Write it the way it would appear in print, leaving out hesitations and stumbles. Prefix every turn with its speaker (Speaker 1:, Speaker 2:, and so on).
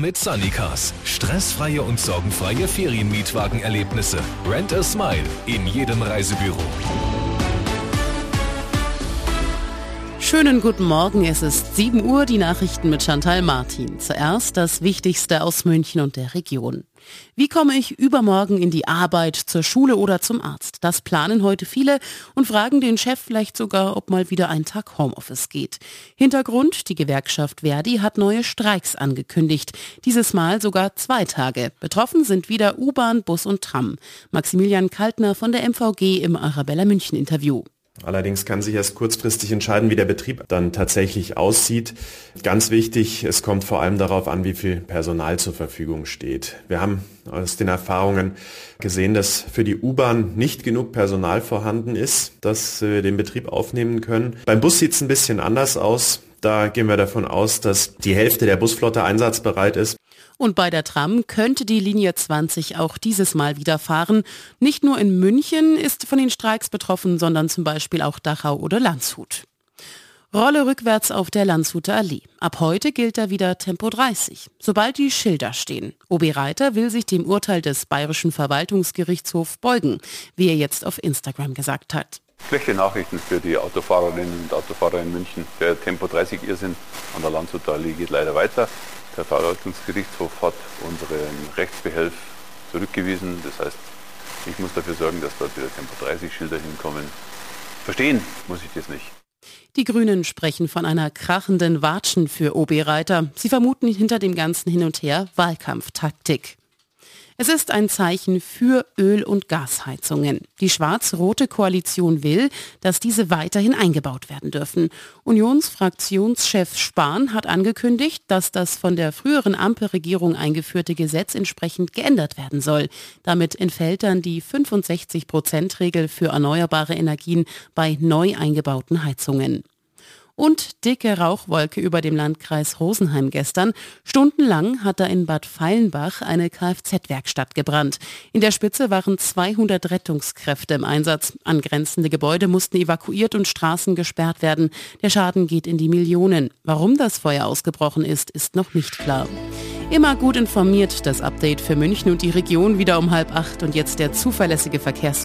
Speaker 1: mit Sunnycars. Stressfreie und sorgenfreie Ferienmietwagenerlebnisse. Rent a Smile in jedem Reisebüro.
Speaker 2: Schönen guten Morgen, es ist 7 Uhr, die Nachrichten mit Chantal Martin. Zuerst das Wichtigste aus München und der Region. Wie komme ich übermorgen in die Arbeit, zur Schule oder zum Arzt? Das planen heute viele und fragen den Chef vielleicht sogar, ob mal wieder ein Tag Homeoffice geht. Hintergrund, die Gewerkschaft Verdi hat neue Streiks angekündigt. Dieses Mal sogar 2 Tage. Betroffen sind wieder U-Bahn, Bus und Tram. Maximilian Kaltner von der MVG im Arabella München Interview.
Speaker 3: Allerdings kann sich erst kurzfristig entscheiden, wie der Betrieb dann tatsächlich aussieht. Ganz wichtig, es kommt vor allem darauf an, wie viel Personal zur Verfügung steht. Wir haben aus den Erfahrungen gesehen, dass für die U-Bahn nicht genug Personal vorhanden ist, dass wir den Betrieb aufnehmen können. Beim Bus sieht es ein bisschen anders aus. Da gehen wir davon aus, dass die Hälfte der Busflotte einsatzbereit ist.
Speaker 2: Und bei der Tram könnte die Linie 20 auch dieses Mal wieder fahren. Nicht nur in München ist von den Streiks betroffen, sondern zum Beispiel auch Dachau oder Landshut. Rolle rückwärts auf der Landshuter Allee. Ab heute gilt da wieder Tempo 30, sobald die Schilder stehen. OB Reiter will sich dem Urteil des Bayerischen Verwaltungsgerichtshofs beugen, wie er jetzt auf Instagram gesagt hat.
Speaker 4: Schlechte Nachrichten für die Autofahrerinnen und Autofahrer in München. Der Tempo 30 Irrsinn an der Landshuter Allee geht leider weiter. Der Verwaltungsgerichtshof hat unseren Rechtsbehelf zurückgewiesen. Das heißt, ich muss dafür sorgen, dass dort wieder Tempo 30 Schilder hinkommen. Verstehen muss ich das nicht.
Speaker 2: Die Grünen sprechen von einer krachenden Watschen für OB Reiter. Sie vermuten hinter dem ganzen Hin und Her Wahlkampftaktik. Es ist ein Zeichen für Öl- und Gasheizungen. Die schwarz-rote Koalition will, dass diese weiterhin eingebaut werden dürfen. Unionsfraktionschef Spahn hat angekündigt, dass das von der früheren Ampelregierung eingeführte Gesetz entsprechend geändert werden soll. Damit entfällt dann die 65%-Regel für erneuerbare Energien bei neu eingebauten Heizungen. Und dicke Rauchwolke über dem Landkreis Rosenheim gestern. Stundenlang hat da in Bad Feilenbach eine Kfz-Werkstatt gebrannt. In der Spitze waren 200 Rettungskräfte im Einsatz. Angrenzende Gebäude mussten evakuiert und Straßen gesperrt werden. Der Schaden geht in die Millionen. Warum das Feuer ausgebrochen ist, ist noch nicht klar. Immer gut informiert, das Update für München und die Region wieder um 7:30 und jetzt der zuverlässige Verkehrs